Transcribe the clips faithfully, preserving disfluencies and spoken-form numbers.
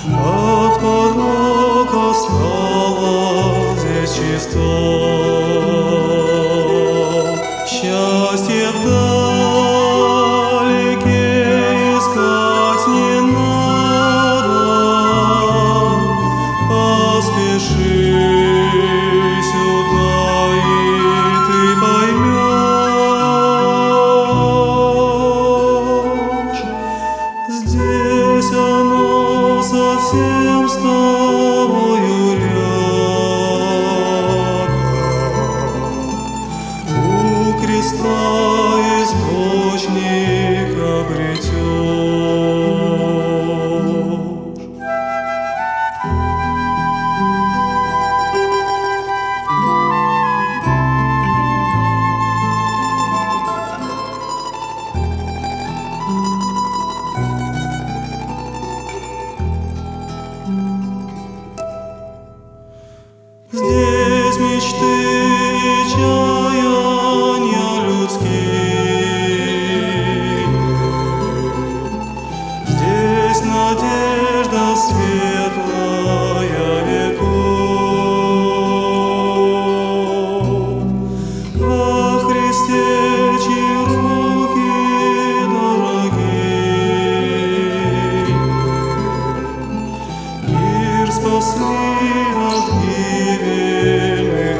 От порока стало здесь чисто. Счастье вдалеке искать не надо, поспеши сюда, и ты поймешь. Здесь оно совсем с тобою рядом, у креста источник обретешь. Здесь мечты и чаяния людские, здесь надежда светлая веков. Во Христе, чьи руки дорогие, мир спасли от гибельных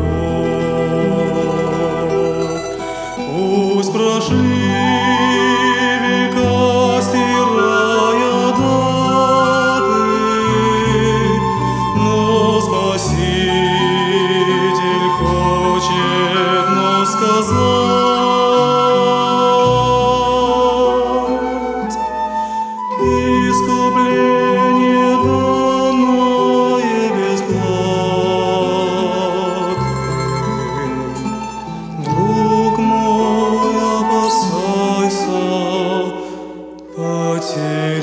оков. Пусть прошли века, стирая даты, но Спаситель хочет нам сказать: искупление данное бесплатное. Друг мой, опасайся потерять.